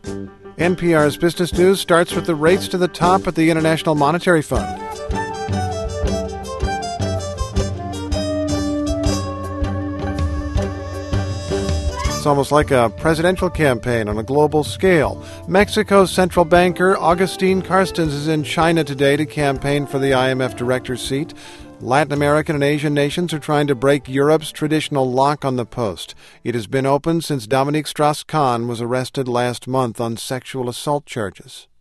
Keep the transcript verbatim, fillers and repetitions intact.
N P R's Business News starts with the race to the top at the International Monetary Fund. It's almost like a presidential campaign on a global scale. Mexico's central banker Agustin Carstens is in China today to campaign for the I M F director's seat. Latin American and Asian nations are trying to break Europe's traditional lock on the post. It has been open since Dominique Strauss-Kahn was arrested last month on sexual assault charges.